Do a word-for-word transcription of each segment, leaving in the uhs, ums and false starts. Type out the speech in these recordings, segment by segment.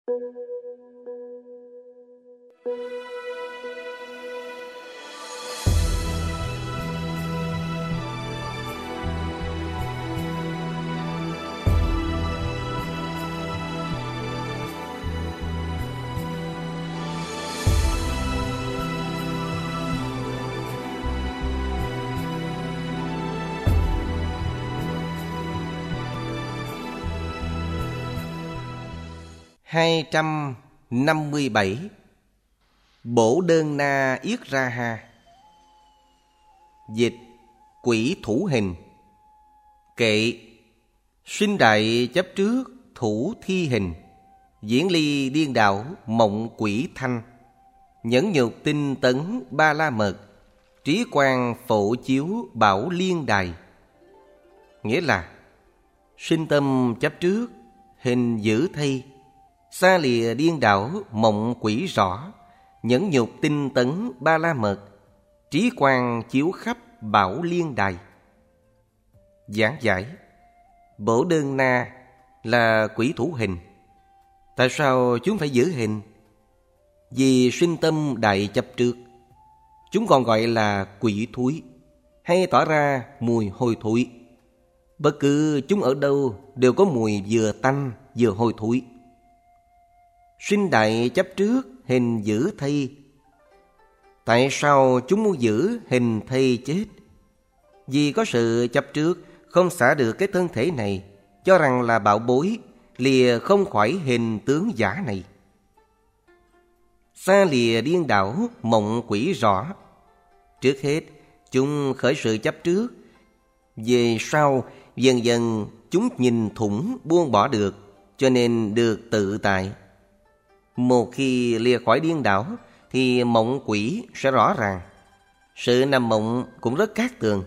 Hai trăm năm mươi bảy. Bổ đơn na yết ra ha. Dịch: quỷ thủ hình. Kệ: sinh đại chấp trước, thủ thi hình. Diễn ly điên đảo, mộng quỷ thanh. Nhẫn nhục tinh tấn, ba la mật. Trí quang phổ chiếu, bảo liên đài. Nghĩa là sinh tâm chấp trước, hình dữ thay. Xa lìa điên đảo, mộng quỷ rõ. Nhẫn nhục tinh tấn, ba la mật. Trí quang chiếu khắp, bảo liên đài. Giảng giải: bổ đơn na là quỷ thủ hình. Tại sao chúng phải giữ hình? Vì sinh tâm đại chấp trước. Chúng còn gọi là quỷ thúi, hay tỏa ra mùi hôi thối. Bất cứ chúng ở đâu đều có mùi vừa tanh vừa hôi thối. Sinh đại chấp trước, hình giữ thay. Tại sao chúng muốn giữ hình thay chết? Vì có sự chấp trước, không xả được cái thân thể này, cho rằng là bảo bối, lìa không khỏi hình tướng giả này. Xa lìa điên đảo, mộng quỷ rõ. Trước hết, chúng khởi sự chấp trước. Về sau, dần dần chúng nhìn thủng buông bỏ được, cho nên được tự tại. Một khi lìa khỏi điên đảo thì mộng quỷ sẽ rõ ràng. Sự nằm mộng cũng rất cát tường.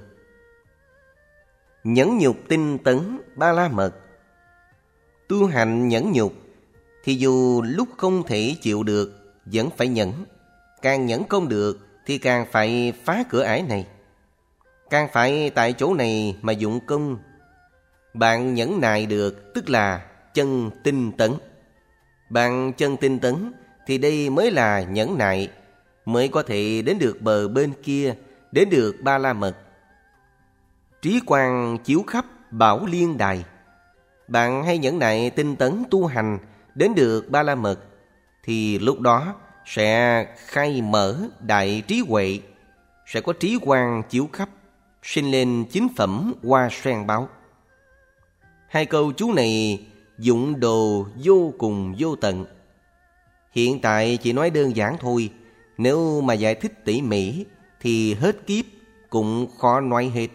Nhẫn nhục tinh tấn, ba la mật. Tu hành nhẫn nhục thì dù lúc không thể chịu được vẫn phải nhẫn. Càng nhẫn không được thì càng phải phá cửa ải này. Càng phải tại chỗ này mà dụng công. Bạn nhẫn nại được tức là chân tinh tấn. Bạn chân tinh tấn thì đây mới là nhẫn nại, mới có thể đến được bờ bên kia, đến được ba la mật. Trí quang chiếu khắp, bảo liên đài. Bạn hay nhẫn nại tinh tấn tu hành đến được ba la mật thì lúc đó sẽ khai mở đại trí huệ, sẽ có trí quang chiếu khắp, sinh lên chính phẩm hoa sen báo. Hai câu chú này dụng đồ vô cùng vô tận. Hiện tại chỉ nói đơn giản thôi, nếu mà giải thích tỉ mỉ thì hết kiếp cũng khó nói hết.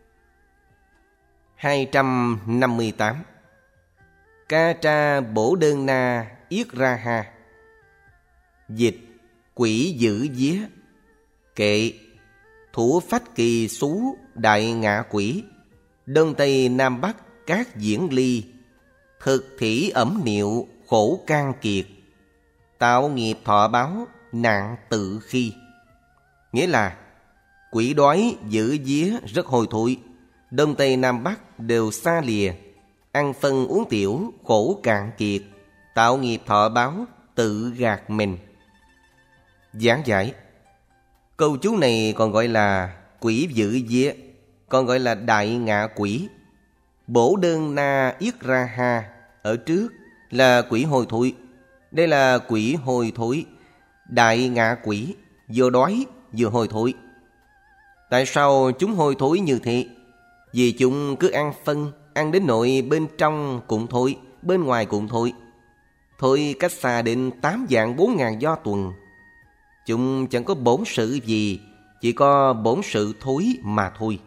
Hai trăm năm mươi tám. Ca tra bổ đơn na yết ra ha. Dịch: quỷ giữ vía. Kệ: thủ phách kỳ xú, đại ngạ quỷ. Đông tây nam bắc các diễn ly. Thực thỉ ẩm niệu, khổ can kiệt. Tạo nghiệp thọ báo, nạn tự khi. Nghĩa là quỷ đói giữ vía rất hôi thối. Đông tây nam bắc đều xa lìa. Ăn phân uống tiểu, khổ cạn kiệt. Tạo nghiệp thọ báo, tự gạt mình. Giảng giải: câu chú này còn gọi là quỷ giữ vía, còn gọi là đại ngạ quỷ. Bổ đơn na yết ra ha ở trước là quỷ hôi thối. Đây là quỷ hôi thối. Đại ngạ quỷ vừa đói vừa hôi thối. Tại sao chúng hôi thối như thế? Vì chúng cứ ăn phân, ăn đến nỗi bên trong cũng thối, bên ngoài cũng thối. Thôi cách xa đến tám vạn bốn ngàn do tuần. Chúng chẳng có bổn sự gì, chỉ có bổn sự thối mà thôi.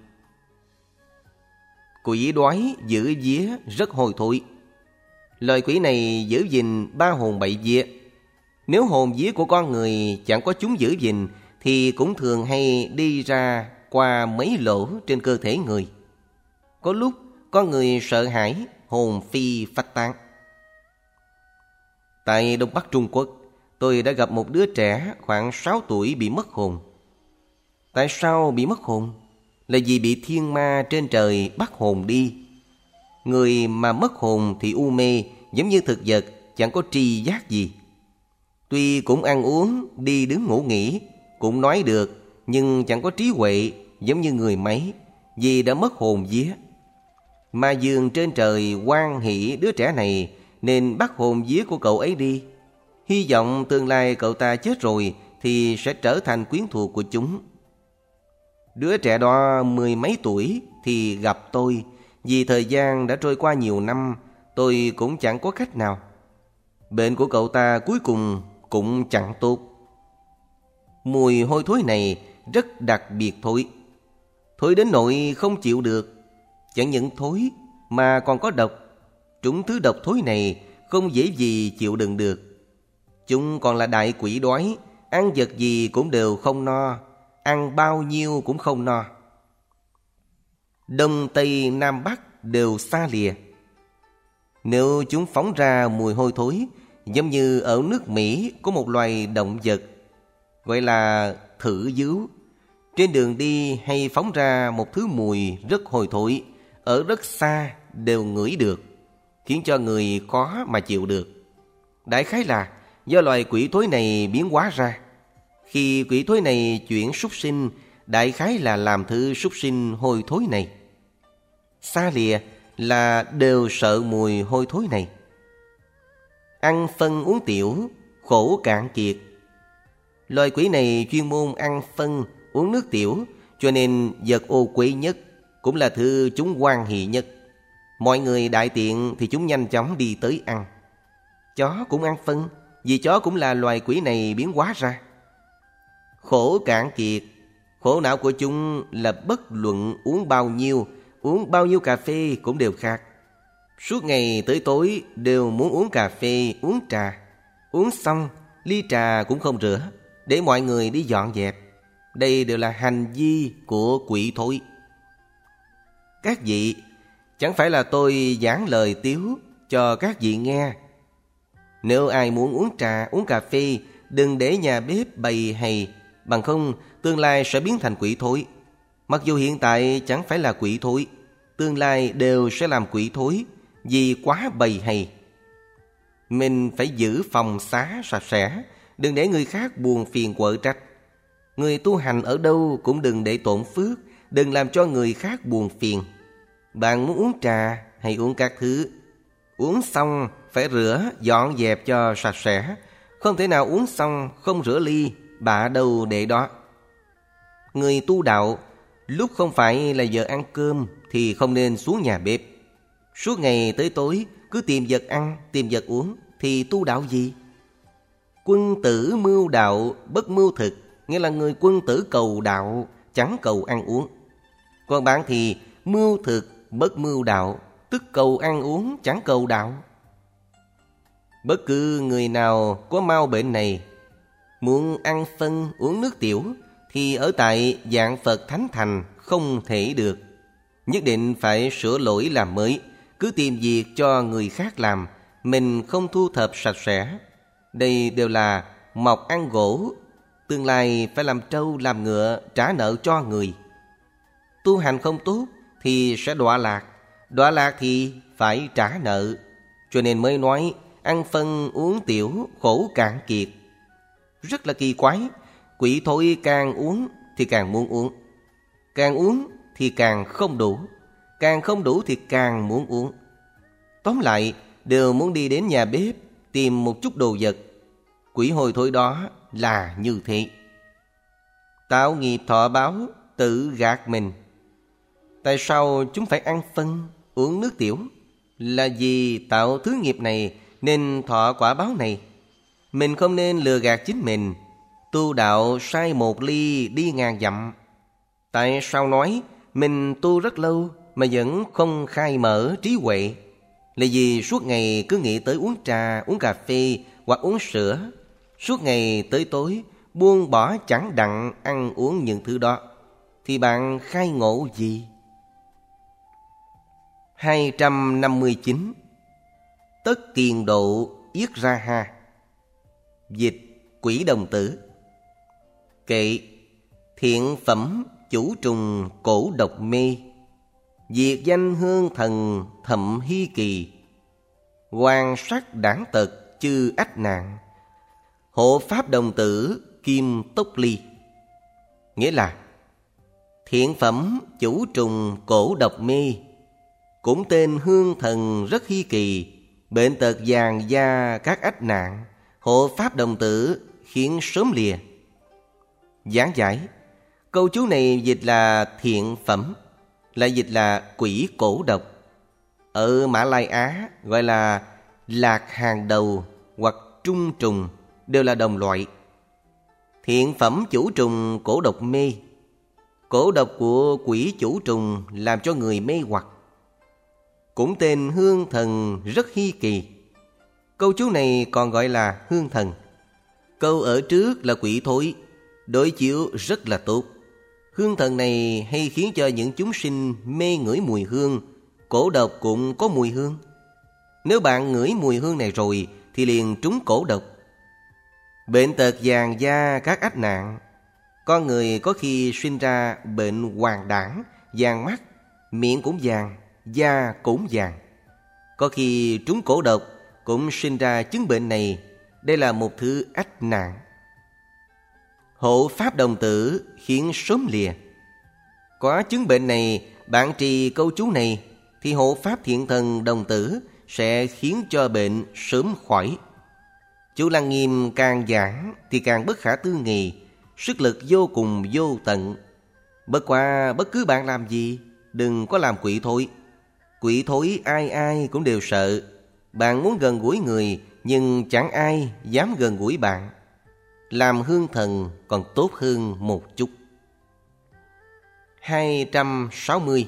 Quỷ đói giữ vía rất hôi thối. Lời quỷ này giữ gìn ba hồn bảy vía. Nếu hồn vía của con người chẳng có chúng giữ gìn thì cũng thường hay đi ra qua mấy lỗ trên cơ thể người. Có lúc con người sợ hãi, hồn phi phách tán. Tại Đông Bắc Trung Quốc, tôi đã gặp một đứa trẻ khoảng sáu tuổi bị mất hồn. Tại sao bị mất hồn? Là vì bị thiên ma trên trời bắt hồn đi. Người mà mất hồn thì u mê, giống như thực vật chẳng có tri giác gì. Tuy cũng ăn uống, đi đứng ngủ nghỉ, cũng nói được, nhưng chẳng có trí huệ giống như người mấy, vì đã mất hồn vía. Ma Dương trên trời hoan hỷ đứa trẻ này, nên bắt hồn vía của cậu ấy đi. Hy vọng tương lai cậu ta chết rồi thì sẽ trở thành quyến thuộc của chúng. Đứa trẻ đó mười mấy tuổi thì gặp tôi. Vì thời gian đã trôi qua nhiều năm, tôi cũng chẳng có cách nào. Bệnh của cậu ta cuối cùng cũng chẳng tốt. Mùi hôi thối này rất đặc biệt thối. Thối đến nỗi không chịu được. Chẳng những thối mà còn có độc. Trúng thứ độc thối này không dễ gì chịu đựng được. Chúng còn là đại quỷ đói, ăn vật gì cũng đều không no, ăn bao nhiêu cũng không no. Đông Tây Nam Bắc đều xa lìa. Nếu chúng phóng ra mùi hôi thối, giống như ở nước Mỹ có một loài động vật gọi là thử dứu, trên đường đi hay phóng ra một thứ mùi rất hôi thối, ở rất xa đều ngửi được, khiến cho người khó mà chịu được. Đại khái là do loài quỷ thối này biến hóa ra. Khi quỷ thối này chuyển súc sinh, đại khái là làm thứ súc sinh hôi thối này. Xa lìa là đều sợ mùi hôi thối này. Ăn phân uống tiểu, khổ cạn kiệt. Loài quỷ này chuyên môn ăn phân, uống nước tiểu, cho nên vật ô quế nhất cũng là thứ chúng hoan hỷ nhất. Mọi người đại tiện thì chúng nhanh chóng đi tới ăn. Chó cũng ăn phân, vì chó cũng là loài quỷ này biến hóa ra. Khổ cạn kiệt, khổ não của chúng là bất luận uống bao nhiêu, uống bao nhiêu cà phê cũng đều khác. Suốt ngày tới tối đều muốn uống cà phê, uống trà. Uống xong, ly trà cũng không rửa, để mọi người đi dọn dẹp. Đây đều là hành vi của quỷ thối. Các vị, chẳng phải là tôi giảng lời tiếu cho các vị nghe. Nếu ai muốn uống trà, uống cà phê, đừng để nhà bếp bày hay, bằng không tương lai sẽ biến thành quỷ thối. Mặc dù hiện tại chẳng phải là quỷ thối, tương lai đều sẽ làm quỷ thối vì quá bày hay. Mình phải giữ phòng xá sạch sẽ, đừng để người khác buồn phiền quở trách. Người tu hành ở đâu cũng đừng để tổn phước, đừng làm cho người khác buồn phiền. Bạn muốn uống trà hay uống các thứ, uống xong phải rửa, dọn dẹp cho sạch sẽ. Không thể nào uống xong không rửa ly, bạ đâu để đó. Người tu đạo, lúc không phải là giờ ăn cơm thì không nên xuống nhà bếp. Suốt ngày tới tối cứ tìm vật ăn, tìm vật uống thì tu đạo gì? Quân tử mưu đạo, bất mưu thực, nghĩa là người quân tử cầu đạo, chẳng cầu ăn uống. Còn bạn thì mưu thực, bất mưu đạo, tức cầu ăn uống, chẳng cầu đạo. Bất cứ người nào có mau bệnh này, muốn ăn phân, uống nước tiểu, thì ở tại dạng Phật Thánh Thành không thể được. Nhất định phải sửa lỗi làm mới, cứ tìm việc cho người khác làm, mình không thu thập sạch sẽ. Đây đều là mọc ăn gỗ, tương lai phải làm trâu làm ngựa trả nợ cho người. Tu hành không tốt thì sẽ đọa lạc, đọa lạc thì phải trả nợ. Cho nên mới nói ăn phân uống tiểu khổ cạn kiệt. Rất là kỳ quái, quỷ thối càng uống thì càng muốn uống, càng uống thì càng không đủ, càng không đủ thì càng muốn uống. Tóm lại đều muốn đi đến nhà bếp tìm một chút đồ vật. Quỷ hôi thối đó là như thế. Tạo nghiệp thọ báo, tự gạt mình. Tại sao chúng phải ăn phân, uống nước tiểu? Là vì tạo thứ nghiệp này nên thọ quả báo này. Mình không nên lừa gạt chính mình. Tu đạo sai một ly đi ngàn dặm. Tại sao nói mình tu rất lâu mà vẫn không khai mở trí huệ? Là vì suốt ngày cứ nghĩ tới uống trà, uống cà phê hoặc uống sữa. Suốt ngày tới tối buông bỏ chẳng đặng ăn uống những thứ đó. Thì bạn khai ngộ gì? hai trăm năm mươi chín. Tất kiền độ yết ra ha. Dịch quỷ đồng tử. Kệ thiện phẩm chủ trùng cổ độc mê, diệt danh hương thần thậm hy kỳ, hoàng sắc đảng tật chư ách nạn. Hộ pháp đồng tử kim túc ly. Nghĩa là thiện phẩm chủ trùng cổ độc mê, cũng tên hương thần rất hi kỳ, bệnh tật vàng da các ách nạn, hộ pháp đồng tử khiến sớm lìa. Giảng giải, câu chú này dịch là thiện phẩm, lại dịch là quỷ cổ độc. Ở Mã Lai Á gọi là lạc hàng đầu hoặc trung trùng, đều là đồng loại. Thiện phẩm chủ trùng cổ độc mê. Cổ độc của quỷ chủ trùng làm cho người mê hoặc. Cũng tên hương thần rất hi kỳ. Câu chú này còn gọi là hương thần. Câu ở trước là quỷ thối, đối chiếu rất là tốt. Hương thần này hay khiến cho những chúng sinh mê ngửi mùi hương. Cổ độc cũng có mùi hương. Nếu bạn ngửi mùi hương này rồi thì liền trúng cổ độc. Bệnh tật vàng da các ách nạn. Con người có khi sinh ra bệnh hoàng đảng, vàng mắt, miệng cũng vàng, da cũng vàng. Có khi trúng cổ độc cũng sinh ra chứng bệnh này. Đây là một thứ ách nạn. Hộ pháp đồng tử khiến sớm lìa. Có chứng bệnh này, bạn trì câu chú này thì hộ pháp thiện thần đồng tử sẽ khiến cho bệnh sớm khỏi. Chú Lăng Nghiêm càng giảng thì càng bất khả tư nghị, sức lực vô cùng vô tận. Bất quá bất cứ bạn làm gì, đừng có làm quỷ thối. Quỷ thối ai ai cũng đều sợ. Bạn muốn gần gũi người, nhưng chẳng ai dám gần gũi bạn. Làm hương thần còn tốt hơn một chút. hai trăm sáu mươi.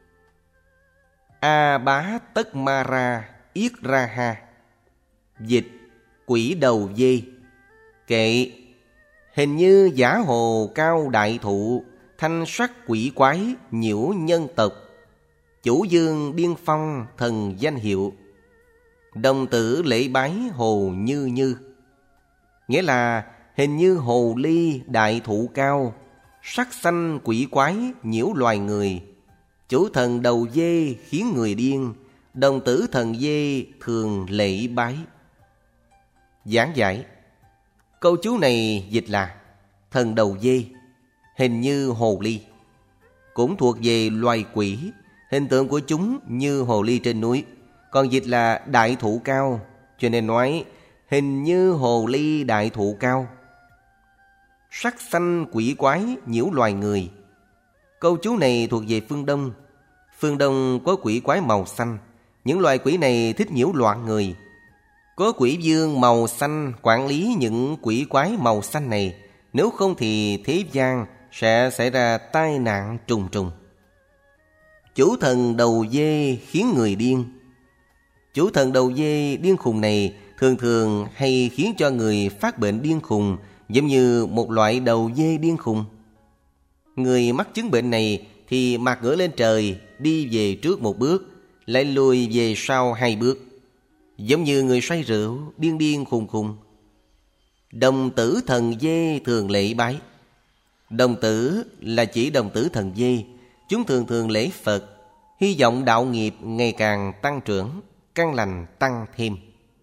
A bá tất ma ra yết ra ha. Dịch quỷ đầu dê. Kệ, hình như giả hồ cao đại thụ, thanh sắc quỷ quái nhiễu nhân tộc. Chủ dương điên phong thần danh hiệu, đồng tử lễ bái hồ như như. Nghĩa là hình như hồ ly đại thụ cao, sắc xanh quỷ quái nhiễu loài người. Chủ thần đầu dê khiến người điên, đồng tử thần dê thường lễ bái. Giảng giải, câu chú này dịch là thần đầu dê, hình như hồ ly, cũng thuộc về loài quỷ. Hình tượng của chúng như hồ ly trên núi. Còn dịch là đại thụ cao, cho nên nói hình như hồ ly đại thụ cao. Sắc xanh quỷ quái nhiễu loài người. Câu chú này thuộc về phương Đông. Phương Đông có quỷ quái màu xanh. Những loài quỷ này thích nhiễu loạn người. Có quỷ vương màu xanh quản lý những quỷ quái màu xanh này. Nếu không thì thế gian sẽ xảy ra tai nạn trùng trùng. Chủ thần đầu dê khiến người điên. Chủ thần đầu dê điên khùng này thường thường hay khiến cho người phát bệnh điên khùng, giống như một loại đầu dê điên khùng. Người mắc chứng bệnh này thì mặt ngửa lên trời, đi về trước một bước, lại lùi về sau hai bước, giống như người say rượu, điên điên khùng khùng. Đồng tử thần dê thường lễ bái. Đồng tử là chỉ đồng tử thần dê. Chúng thường thường lễ Phật, hy vọng đạo nghiệp ngày càng tăng trưởng, căn lành tăng thêm.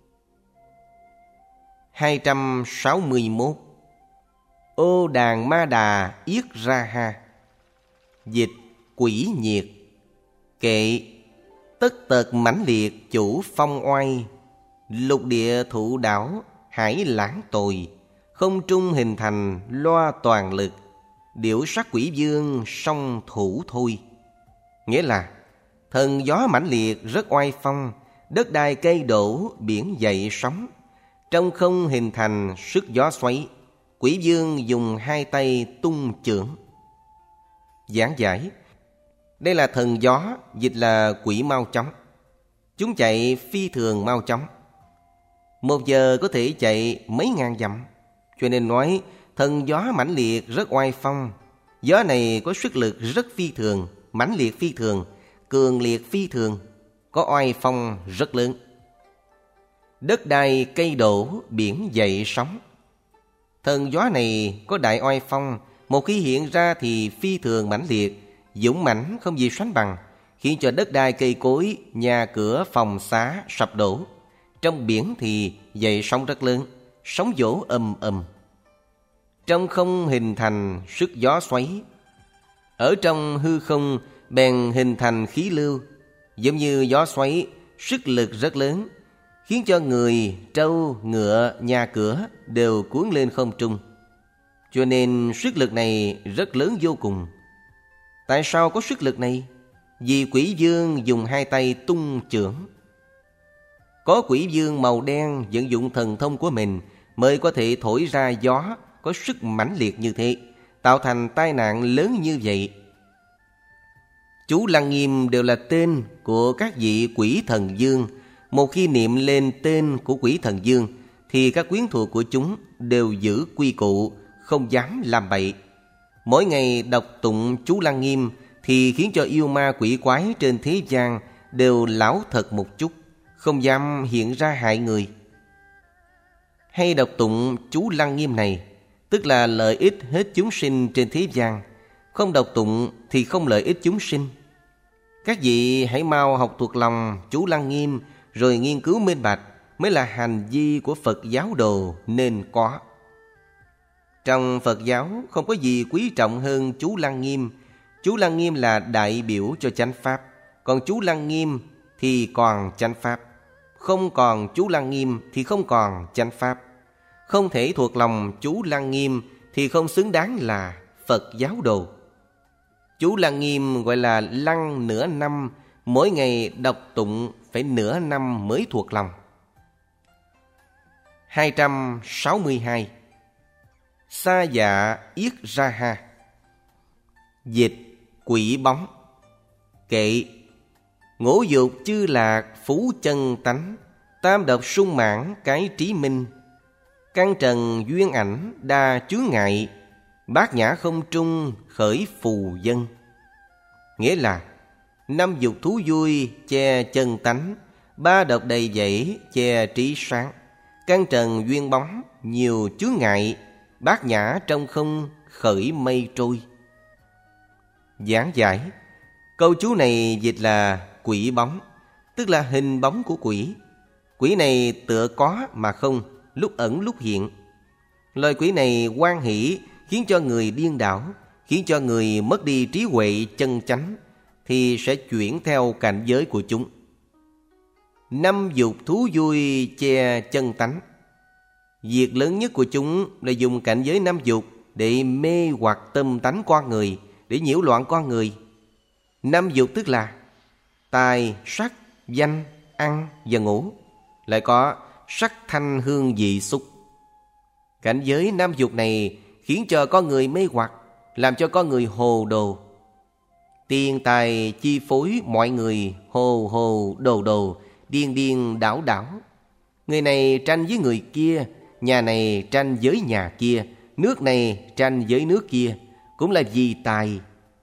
hai trăm sáu mươi mốt. Ô đàn ma đà yết ra ha. Dịch quỷ nhiệt. Kệ, tất tật mãnh liệt chủ phong oai, lục địa thụ đảo hải lãng tồi, không trung hình thành loa toàn lực, điểu sắc quỷ vương song thủ thôi. Nghĩa là thần gió mãnh liệt rất oai phong, đất đai cây đổ biển dậy sóng, trong không hình thành sức gió xoáy, quỷ vương dùng hai tay tung chưởng. Giảng giải, đây là thần gió, dịch là quỷ mau chóng. Chúng chạy phi thường mau chóng, một giờ có thể chạy mấy ngàn dặm, cho nên nói thần gió mãnh liệt rất oai phong. Gió này có sức lực rất phi thường, mãnh liệt phi thường, cường liệt phi thường, có oai phong rất lớn. Đất đai cây đổ biển dậy sóng. Thần gió này có đại oai phong, một khi hiện ra thì phi thường mãnh liệt, dũng mãnh không gì sánh bằng, khiến cho đất đai cây cối, nhà cửa phòng xá sập đổ, Trong biển thì dậy sóng rất lớn, sóng vỗ ầm ầm. Trong không hình thành sức gió xoáy. Ở trong hư không bèn hình thành khí lưu, giống như gió xoáy, sức lực rất lớn, khiến cho người, trâu, ngựa, nhà cửa đều cuốn lên không trung. Cho nên sức lực này rất lớn vô cùng. Tại sao có sức lực này? Vì quỷ vương dùng hai tay tung chưởng. Có quỷ vương màu đen vận dụng thần thông của mình mới có thể thổi ra gió có sức mãnh liệt như thế, tạo thành tai nạn lớn như vậy. Chú Lăng Nghiêm đều là tên của các vị quỷ thần vương. Một khi niệm lên tên của quỷ thần vương thì các quyến thuộc của chúng đều giữ quy củ, không dám làm bậy. Mỗi ngày đọc tụng chú Lăng Nghiêm thì khiến cho yêu ma quỷ quái trên thế gian đều lão thật một chút, không dám hiện ra hại người. Hay đọc tụng chú Lăng Nghiêm này, tức là lợi ích hết chúng sinh trên thế gian. Không đọc tụng thì không lợi ích chúng sinh. Các vị hãy mau học thuộc lòng chú Lăng Nghiêm rồi nghiên cứu minh bạch, mới là hành vi của Phật giáo đồ nên có. Trong Phật giáo không có gì quý trọng hơn chú Lăng Nghiêm. Chú Lăng Nghiêm là đại biểu cho chánh pháp, còn chú Lăng Nghiêm thì còn chánh pháp. Không còn chú Lăng Nghiêm thì không còn chánh pháp. Không thể thuộc lòng chú Lăng Nghiêm thì không xứng đáng là Phật giáo đồ. Chú Lăng Nghiêm gọi là lăng nửa năm, mỗi ngày đọc tụng phải nửa năm mới thuộc lòng. hai trăm sáu mươi hai. Sa dạ yết ra ha. Dịch quỷ bóng. Kệ: ngũ dục chư lạc phú chân tánh, tam độc sung mãn cái trí minh, căn trần duyên ảnh đa chướng ngại, bát nhã không trung khởi phù dân. Nghĩa là năm dục thú vui che chân tánh, ba độc đầy dẫy che trí sáng, căn trần duyên bóng nhiều chướng ngại, bát nhã trong không khởi mây trôi. Giảng giải: câu chú này dịch là quỷ bóng, tức là hình bóng của quỷ. Quỷ này tựa có mà không, lúc ẩn lúc hiện. Loài quỷ này hoan hỷ, khiến cho người điên đảo, khiến cho người mất đi trí huệ chân chánh, thì sẽ chuyển theo cảnh giới của chúng. Năm dục thú vui che chân tánh. Việc lớn nhất của chúng là dùng cảnh giới năm dục để mê hoặc tâm tánh con người, để nhiễu loạn con người. Năm dục tức là tài, sắc, danh, ăn và ngủ. Lại có sắc, thanh, hương, vị, xúc. Cảnh giới năm dục này khiến cho con người mê hoặc, làm cho con người hồ đồ. Tiền tài chi phối mọi người hồ hồ đồ đồ, điên điên đảo đảo. Người này tranh với người kia, nhà này tranh với nhà kia, nước này tranh với nước kia, cũng là vì tài.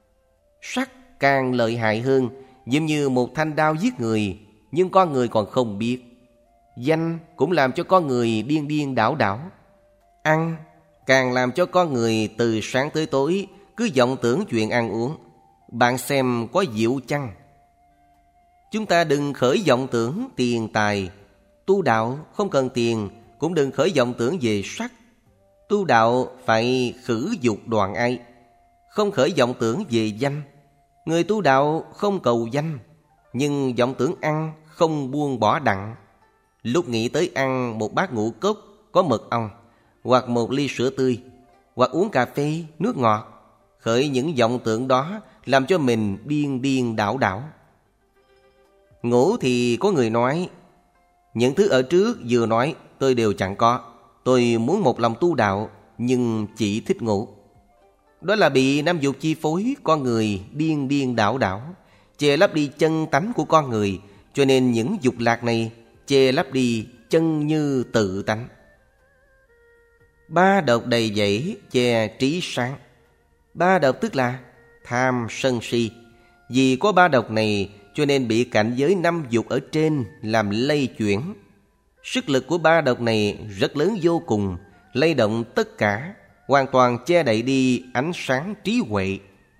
Sắc càng lợi hại hơn, giống như một thanh đao giết người, nhưng con người còn không biết. Danh cũng làm cho con người điên điên đảo đảo. Ăn càng làm cho con người từ sáng tới tối cứ vọng tưởng chuyện ăn uống. Bạn xem có diệu chăng? Chúng ta đừng khởi vọng tưởng tiền tài. Tu đạo không cần tiền, cũng đừng khởi vọng tưởng về sắc. Tu đạo phải khử dục đoạn ái, không khởi vọng tưởng về danh. Người tu đạo không cầu danh, nhưng vọng tưởng ăn không buông bỏ đặng. Lúc nghĩ tới ăn một bát ngũ cốc có mật ong, hoặc một ly sữa tươi, hoặc uống cà phê, nước ngọt, khởi những vọng tưởng đó làm cho mình điên điên đảo đảo. Ngủ thì có người nói: những thứ ở trước vừa nói tôi đều chẳng có. Tôi muốn một lòng tu đạo, nhưng chỉ thích ngủ. Đó là bị năm dục chi phối, con người điên điên đảo đảo, che lấp đi chân tánh của con người. Cho nên những dục lạc này che lấp đi chân như tự tánh. Ba độc đầy dẫy che trí sáng. Ba độc tức là tham, sân, si. Vì có ba độc này cho nên bị cảnh giới năm dục ở trên làm lay chuyển. Sức lực của ba độc này rất lớn vô cùng, lay động tất cả, hoàn toàn che đậy đi ánh sáng trí huệ.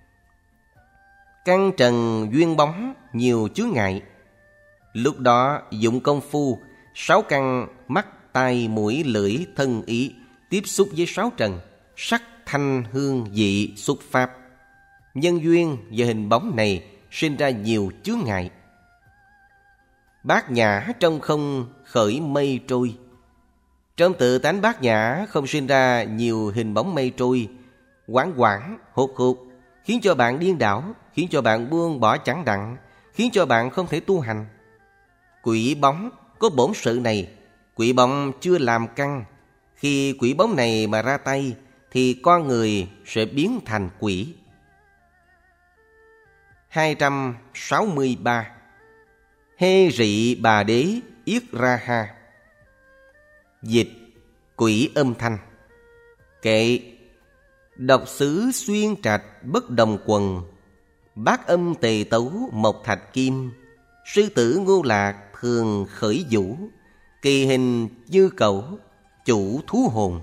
Căn trần duyên bóng nhiều chướng ngại. Lúc đó dụng công phu Sáu căn mắt, tai, mũi, lưỡi, thân, ý tiếp xúc với sáu trần, sắc, thanh, hương, vị, xúc pháp. Nhân duyên và hình bóng này sinh ra nhiều chướng ngại. Bát nhã trong không khởi mây trôi. Trong tự tánh bát nhã không sinh ra nhiều hình bóng mây trôi, quảng quảng, hốt hốt, khiến cho bạn điên đảo, khiến cho bạn buông bỏ chẳng đặng, khiến cho bạn không thể tu hành. Quỷ bóng có bổn sự này, quỷ bóng chưa làm căn. Khi quỷ bóng này mà ra tay thì con người sẽ biến thành quỷ. hai trăm sáu mươi ba. Hê rị bà đế yết ra ha. Dịch: quỷ âm thanh. Kệ: độc xứ xuyên trạch bất đồng quần, bát âm tề tấu mộc thạch kim, sư tử ngô lạc thường khởi vũ, kỳ hình như cẩu chủ thú hồn.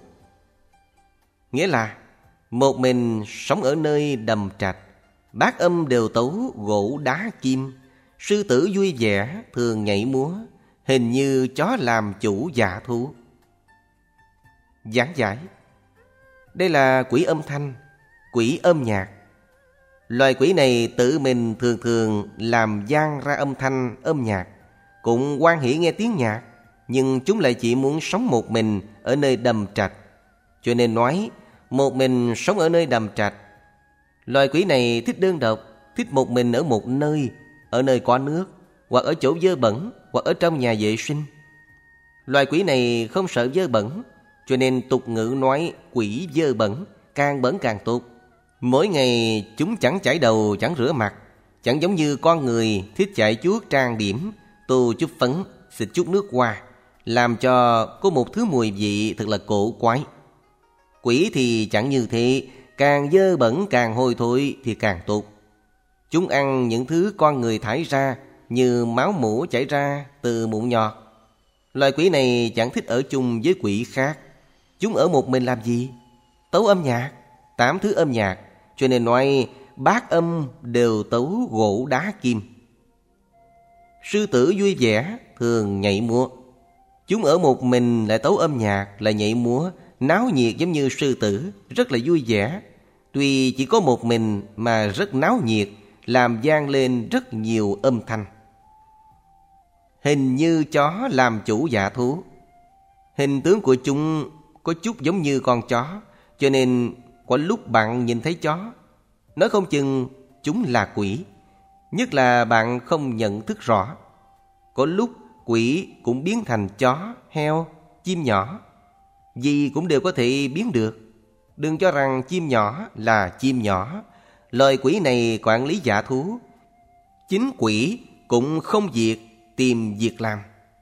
Nghĩa là một mình sống ở nơi đầm trạch, bát âm đều tấu gỗ đá kim, sư tử vui vẻ thường nhảy múa, hình như chó làm chủ dạ thú. Giảng giải: đây là quỷ âm thanh, quỷ âm nhạc. Loài quỷ này tự mình thường thường làm vang ra âm thanh, âm nhạc, cũng hoan hỉ nghe tiếng nhạc, nhưng chúng lại chỉ muốn sống một mình ở nơi đầm trạch, cho nên nói một mình sống ở nơi đầm trạch. Loài quỷ này thích đơn độc, thích một mình ở một nơi, ở nơi có nước, hoặc ở chỗ dơ bẩn, hoặc ở trong nhà vệ sinh. Loài quỷ này không sợ dơ bẩn, cho nên tục ngữ nói quỷ dơ bẩn, càng bẩn càng tốt. Mỗi ngày chúng chẳng chải đầu, chẳng rửa mặt, chẳng giống như con người thích chải chuốt trang điểm, tô chút phấn, xịt chút nước hoa, làm cho có một thứ mùi vị thật là cổ quái. Quỷ thì chẳng như thế, càng dơ bẩn càng hôi thối thì càng tốt. Chúng ăn những thứ con người thải ra, như máu mủ chảy ra từ mụn nhọt. Loài quỷ này chẳng thích ở chung với quỷ khác. Chúng ở một mình làm gì? Tấu âm nhạc, tám thứ âm nhạc, cho nên nói bát âm đều tấu gỗ đá kim. Sư tử vui vẻ thường nhảy múa. Chúng ở một mình lại tấu âm nhạc, lại nhảy múa, náo nhiệt giống như sư tử, rất là vui vẻ. Tuy chỉ có một mình mà rất náo nhiệt, làm vang lên rất nhiều âm thanh. Hình như chó làm chủ dạ thú. Hình tướng của chúng có chút giống như con chó, cho nên có lúc bạn nhìn thấy chó, nói không chừng chúng là quỷ, nhất là bạn không nhận thức rõ. Có lúc quỷ cũng biến thành chó, heo, chim nhỏ, gì cũng đều có thể biến được. Đừng cho rằng chim nhỏ là chim nhỏ. Loài quỷ này quản lý dạ thú. Chính quỷ cũng không việc tìm việc làm.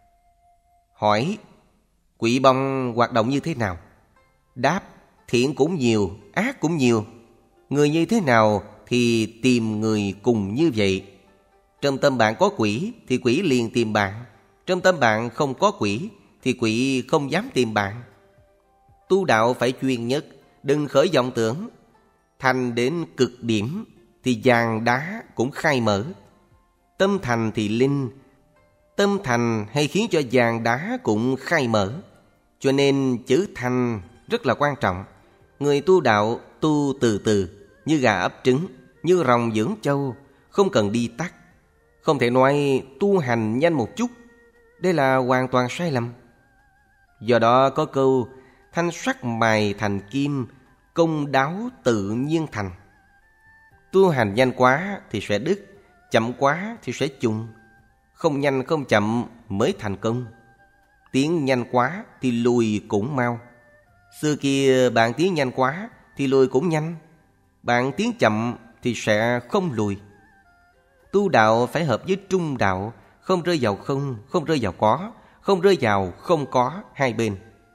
Hỏi: quỷ bong hoạt động như thế nào? Đáp: thiện cũng nhiều, ác cũng nhiều. Người như thế nào thì tìm người cùng như vậy. Trong tâm bạn có quỷ thì quỷ liền tìm bạn. Trong tâm bạn không có quỷ thì quỷ không dám tìm bạn. Tu đạo phải chuyên nhất, đừng khởi vọng tưởng. Thành đến cực điểm thì vàng đá cũng khai mở. Tâm thành thì linh. Tâm thành hay khiến cho vàng đá cũng khai mở. Cho nên chữ thành rất là quan trọng. Người tu đạo tu từ từ, như gà ấp trứng, như rồng dưỡng trâu, không cần đi tắt. Không thể nói tu hành nhanh một chút, đây là hoàn toàn sai lầm. Do đó có câu thanh sắc mài thành kim, công đáo tự nhiên thành. Tu hành nhanh quá thì sẽ đứt, chậm quá thì sẽ chùng. Không nhanh không chậm mới thành công. Tiến nhanh quá thì lùi cũng mau. Xưa kia bạn tiến nhanh quá thì lùi cũng nhanh. Bạn tiến chậm thì sẽ không lùi. Tu đạo phải hợp với trung đạo, không rơi vào không, không rơi vào có, không rơi vào không có hai bên.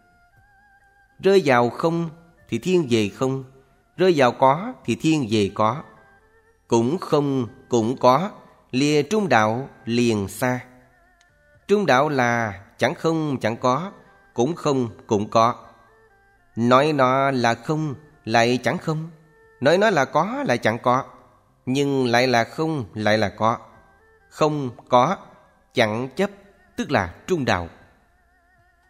Rơi vào không thì thiên về không, rơi vào có thì thiên về có. Cũng không, cũng có, lìa trung đạo liền xa. Trung đạo là chẳng không chẳng có, cũng không cũng có. Nói nó là không lại chẳng không, nói nó là có lại chẳng có, nhưng lại là không lại là có. Không có chẳng chấp tức là trung đạo.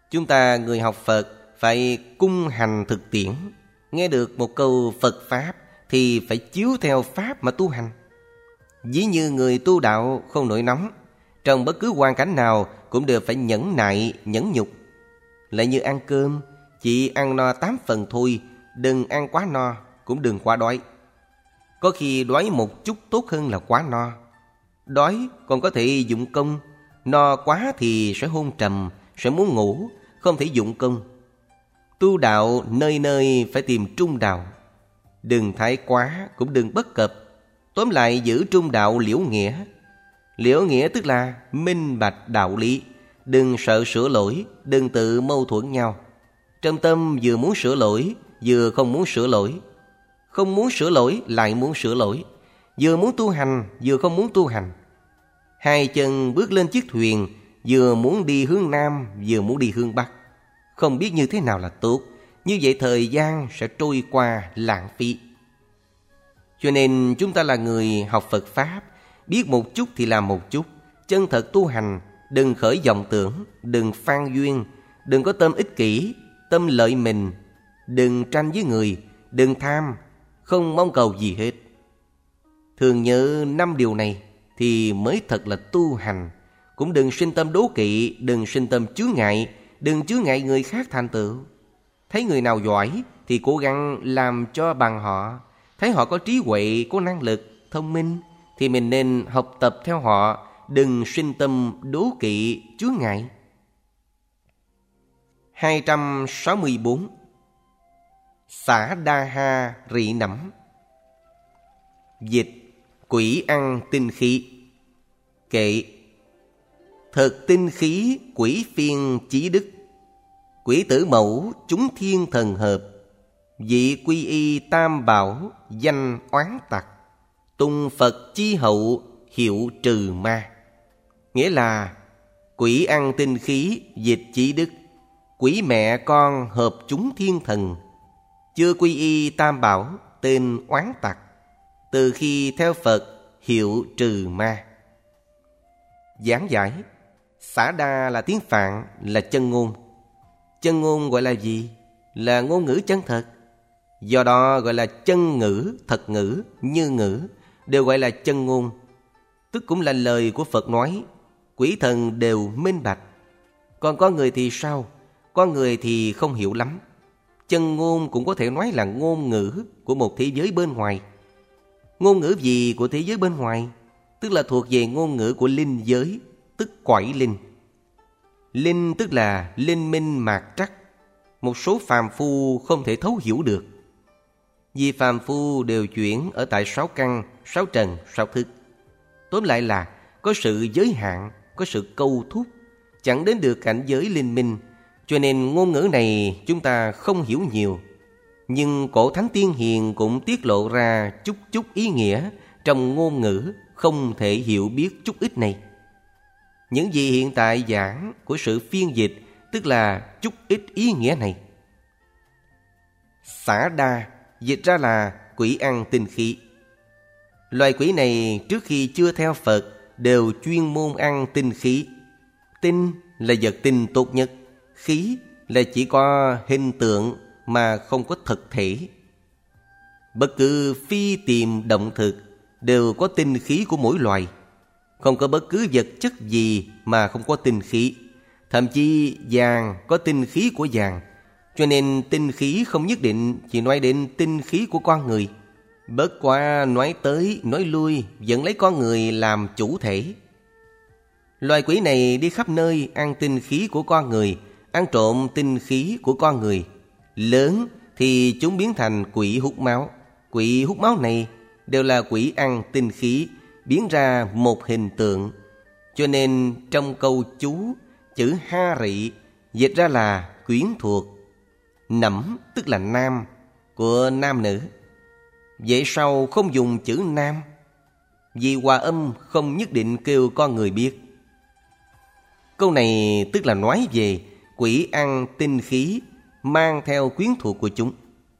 Chúng ta người học Phật phải cung hành thực tiễn. Nghe được một câu Phật Pháp thì phải chiếu theo Pháp mà tu hành. Ví như người tu đạo không nổi nóng, trong bất cứ hoàn cảnh nào cũng đều phải nhẫn nại, nhẫn nhục. Lại như ăn cơm, chỉ ăn no tám phần thôi, đừng ăn quá no, cũng đừng quá đói. Có khi đói một chút tốt hơn là quá no. Đói còn có thể dụng công, no quá thì sẽ hôn trầm, sẽ muốn ngủ, không thể dụng công. Tu đạo nơi nơi phải tìm trung đạo. Đừng thái quá, cũng đừng bất cập. Tóm lại giữ trung đạo liễu nghĩa. Liễu nghĩa tức là minh bạch đạo lý. Đừng sợ sửa lỗi, đừng tự mâu thuẫn nhau. Trong tâm vừa muốn sửa lỗi, vừa không muốn sửa lỗi. Không muốn sửa lỗi lại muốn sửa lỗi. Vừa muốn tu hành, vừa không muốn tu hành. Hai chân bước lên chiếc thuyền, vừa muốn đi hướng Nam, vừa muốn đi hướng Bắc. Không biết như thế nào là tốt. Như vậy thời gian sẽ trôi qua lãng phí. Cho nên chúng ta là người học Phật Pháp, biết một chút thì làm một chút, chân thật tu hành. Đừng khởi vọng tưởng, đừng phan duyên, đừng có tâm ích kỷ, tâm lợi mình. Đừng tranh với người, đừng tham, không mong cầu gì hết. Thường nhớ năm điều này thì mới thật là tu hành. Cũng đừng sinh tâm đố kỵ, đừng sinh tâm chướng ngại, đừng chướng ngại người khác thành tựu. Thấy người nào giỏi thì cố gắng làm cho bằng họ. Thấy họ có trí huệ, có năng lực, thông minh thì mình nên học tập theo họ, đừng sinh tâm đố kỵ, chướng ngại. hai trăm sáu mươi tư. Xả đa ha rị nẫm. Dịch: quỷ ăn tinh khí. Kệ: thật tinh khí quỷ phiên chí đức. Quỷ tử mẫu chúng thiên thần hợp. Vị quy y tam bảo danh oán tặc. Tung Phật chi hậu hiệu trừ ma. Nghĩa là quỷ ăn tinh khí dịch chí đức. Quỷ mẹ con hợp chúng thiên thần. Chưa quy y tam bảo tên oán tặc. Từ khi theo Phật hiệu trừ ma. Giảng giải: xả đa là tiếng Phạn, là chân ngôn. Chân ngôn gọi là gì? Là ngôn ngữ chân thật. Do đó gọi là chân ngữ, thật ngữ, như ngữ, đều gọi là chân ngôn. Tức cũng là lời của Phật nói. Quỷ thần đều minh bạch. Còn có người thì sao? Có người thì không hiểu lắm. Chân ngôn cũng có thể nói là ngôn ngữ của một thế giới bên ngoài. Ngôn ngữ gì của thế giới bên ngoài? Tức là thuộc về ngôn ngữ của linh giới, tức quải linh. Linh tức là linh minh mạt trắc. Một số phàm phu không thể thấu hiểu được. Vì phàm phu đều chuyển ở tại sáu căn, sáu trần, sáu thức. Tóm lại là có sự giới hạn, có sự câu thúc, chẳng đến được cảnh giới linh minh. Cho nên ngôn ngữ này chúng ta không hiểu nhiều. Nhưng cổ thánh tiên hiền cũng tiết lộ ra chút chút ý nghĩa trong ngôn ngữ không thể hiểu biết chút ít này. Những gì hiện tại giảng của sự phiên dịch tức là chút ít ý nghĩa này. Xả đa dịch ra là quỷ ăn tinh khí. Loài quỷ này trước khi chưa theo Phật đều chuyên môn ăn tinh khí. Tinh là vật tinh tốt nhất. Khí là chỉ có hình tượng mà không có thực thể. Bất cứ phi tiềm động thực đều có tinh khí của mỗi loài. Không có bất cứ vật chất gì mà không có tinh khí. Thậm chí vàng có tinh khí của vàng. Cho nên tinh khí không nhất định chỉ nói đến tinh khí của con người. Bất quá nói tới nói lui vẫn lấy con người làm chủ thể. Loài quỷ này đi khắp nơi ăn tinh khí của con người, ăn trộm tinh khí của con người. Lớn thì chúng biến thành quỷ hút máu. Quỷ hút máu này đều là quỷ ăn tinh khí, biến ra một hình tượng. Cho nên trong câu chú, chữ ha rị dịch ra là quyến thuộc. Nẫm tức là nam, của nam nữ. Vậy sau không dùng chữ nam, vì hòa âm không nhất định kêu con người biết. Câu này tức là nói về quỷ ăn tinh khí mang theo quyến thuộc của chúng.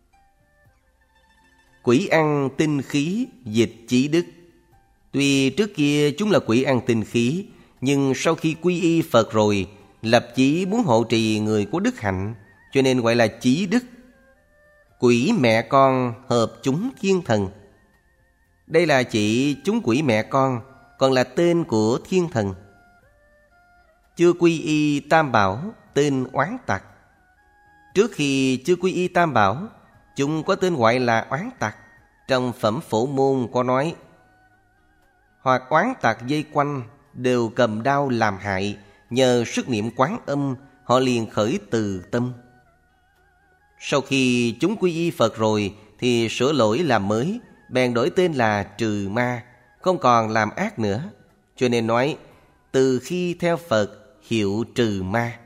Quỷ ăn tinh khí dịch chỉ đức. Tuy trước kia chúng là quỷ ăn tinh khí, nhưng sau khi quy y Phật rồi lập chí muốn hộ trì người có đức hạnh, cho nên gọi là chí đức. Quỷ mẹ con hợp chúng thiên thần. Đây là chỉ chúng quỷ mẹ con, còn là tên của thiên thần. Chưa quy y tam bảo, tên oán tặc. Trước khi chưa quy y tam bảo, chúng có tên gọi là oán tặc. Trong phẩm Phổ Môn có nói: hoặc oán tặc dây quanh, đều cầm đao làm hại, nhờ sức niệm Quán Âm, họ liền khởi từ tâm. Sau khi chúng quy y Phật rồi thì sửa lỗi làm mới, bèn đổi tên là trừ ma, không còn làm ác nữa. Cho nên nói từ khi theo Phật hiệu trừ ma.